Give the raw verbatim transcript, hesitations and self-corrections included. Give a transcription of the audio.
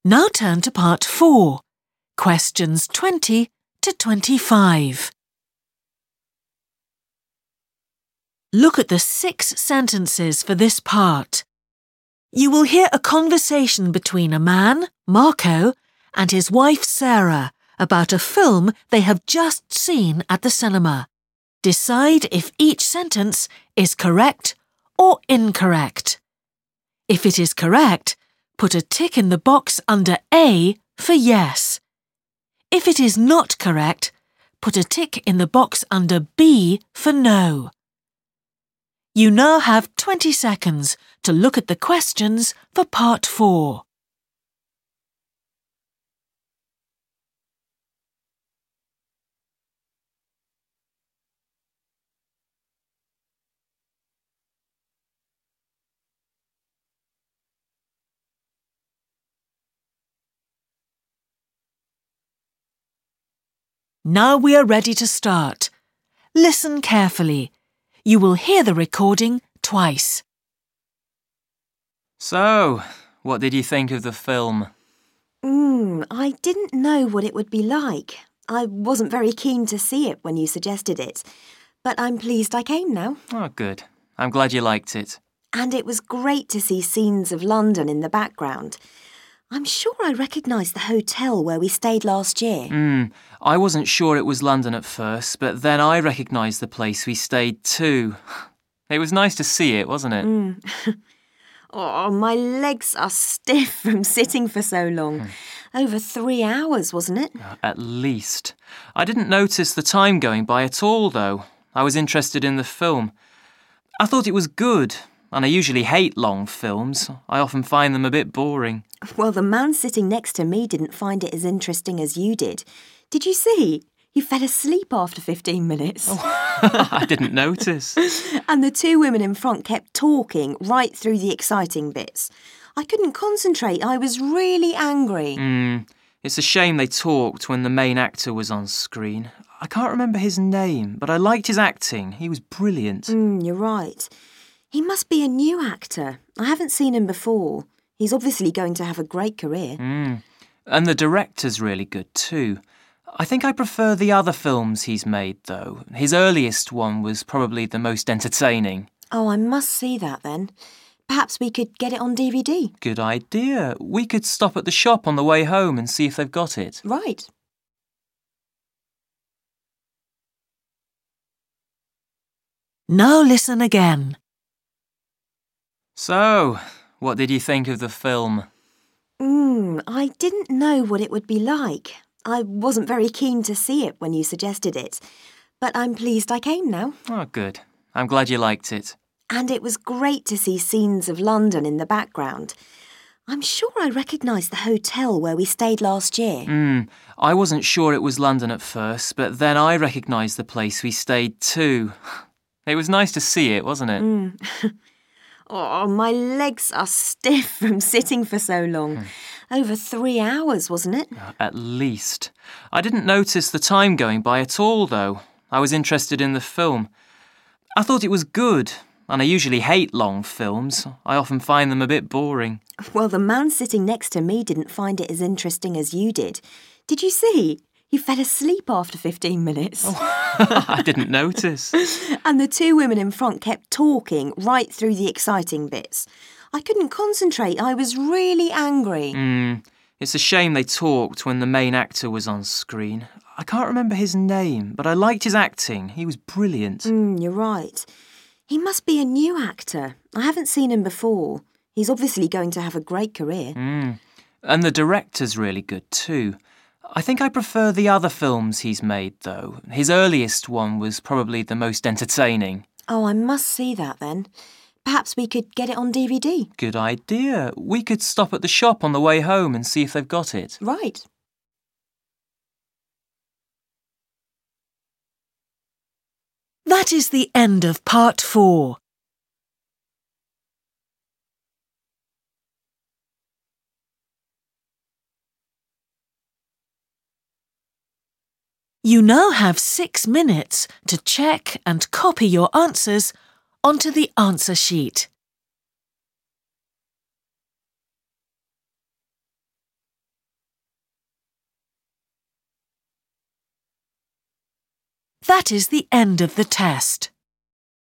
Now turn to part four, questions twenty to twenty-five. Look at the six sentences for this part. You will hear a conversation between a man, Marco, and his wife Sarah about a film they have just seen at the cinema. Decide if each sentence is correct or incorrect. If it is correct, put a tick in the box under A for yes. If it is not correct, put a tick in the box under B for no. You now have twenty seconds to look at the questions for part four. Now we are ready to start. Listen carefully. You will hear the recording twice. So, what did you think of the film? Hmm, I didn't know what it would be like. I wasn't very keen to see it when you suggested it, but I'm pleased I came now. Oh, good. I'm glad you liked it. And it was great to see scenes of London in the background. I'm sure I recognised the hotel where we stayed last year. Hmm, I wasn't sure it was London at first, but then I recognised the place we stayed too. It was nice to see it, wasn't it? Mm. Oh, my legs are stiff from sitting for so long. Hmm. Over three hours, wasn't it? At least. I didn't notice the time going by at all, though. I was interested in the film. I thought it was good, and I usually hate long films. I often find them a bit boring. Well, the man sitting next to me didn't find it as interesting as you did. Did you see? He fell asleep after fifteen minutes. Oh, I didn't notice. And the two women in front kept talking right through the exciting bits. I couldn't concentrate. I was really angry. Mm, it's a shame they talked when the main actor was on screen. I can't remember his name, but I liked his acting. He was brilliant. Mm, you're right. He must be a new actor. I haven't seen him before. He's obviously going to have a great career. Mm. And the director's really good too. I think I prefer the other films he's made, though. His earliest one was probably the most entertaining. Oh, I must see that then. Perhaps we could get it on D V D. Good idea. We could stop at the shop on the way home and see if they've got it. Right. Now listen again. So, what did you think of the film? Hmm, I didn't know what it would be like. I wasn't very keen to see it when you suggested it, but I'm pleased I came now. Oh, good. I'm glad you liked it. And it was great to see scenes of London in the background. I'm sure I recognised the hotel where we stayed last year. Hmm, I wasn't sure it was London at first, but then I recognised the place we stayed too. It was nice to see it, wasn't it? Mm. Oh, my legs are stiff from sitting for so long. Hmm. Over three hours, wasn't it? At least. I didn't notice the time going by at all, though. I was interested in the film. I thought it was good, and I usually hate long films. I often find them a bit boring. Well, the man sitting next to me didn't find it as interesting as you did. Did you see? He fell asleep after fifteen minutes. Oh, I didn't notice. And the two women in front kept talking right through the exciting bits. I couldn't concentrate. I was really angry. Mm, it's a shame they talked when the main actor was on screen. I can't remember his name, but I liked his acting. He was brilliant. Mm, you're right. He must be a new actor. I haven't seen him before. He's obviously going to have a great career. Mm. And the director's really good too. I think I prefer the other films he's made, though. His earliest one was probably the most entertaining. Oh, I must see that then. Perhaps we could get it on D V D. Good idea. We could stop at the shop on the way home and see if they've got it. Right. That is the end of part four. You now have six minutes to check and copy your answers onto the answer sheet. That is the end of the test.